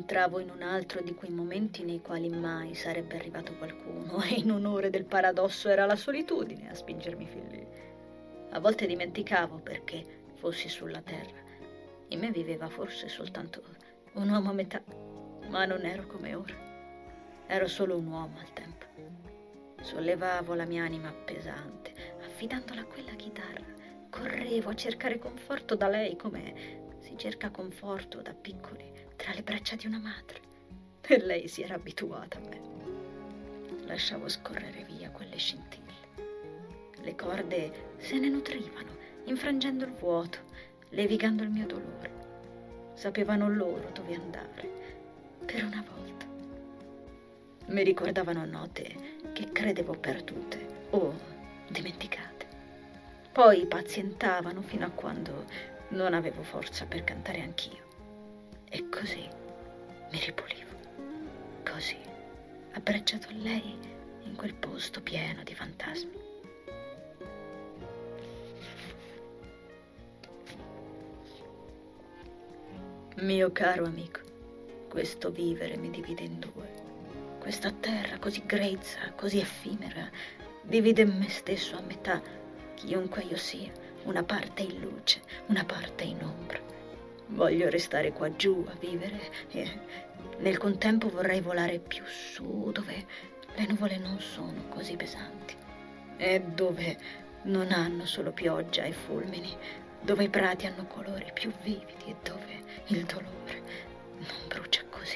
entravo in un altro di quei momenti nei quali mai sarebbe arrivato qualcuno e in onore del paradosso era la solitudine a spingermi fin lì. A volte dimenticavo perché fossi sulla terra. In me viveva forse soltanto un uomo a metà, ma non ero come ora. Ero solo un uomo al tempo. Sollevavo la mia anima pesante, affidandola a quella chitarra. Correvo a cercare conforto da lei come si cerca conforto da piccoli tra le braccia di una madre. E lei si era abituata a me. Lasciavo scorrere via quelle scintille. Le corde se ne nutrivano, infrangendo il vuoto, levigando il mio dolore. Sapevano loro dove andare, per una volta. Mi ricordavano note che credevo perdute o dimenticate. Poi pazientavano fino a quando non avevo forza per cantare anch'io. E così mi ripulivo. Così, abbracciato a lei in quel posto pieno di fantasmi. Mio caro amico, questo vivere mi divide in due. Questa terra così grezza, così effimera, divide me stesso a metà, chiunque io sia, una parte in luce, una parte in ombra. Voglio restare qua giù a vivere e nel contempo vorrei volare più su, dove le nuvole non sono così pesanti e dove non hanno solo pioggia e fulmini, dove i prati hanno colori più vividi e dove il dolore non brucia così.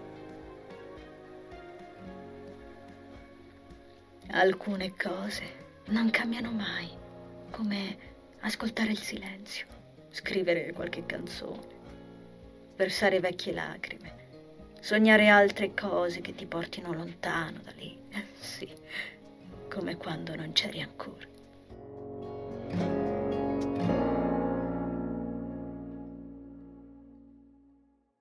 Alcune cose non cambiano mai, come ascoltare il silenzio, scrivere qualche canzone, versare vecchie lacrime, sognare altre cose che ti portino lontano da lì, sì, come quando non c'eri ancora.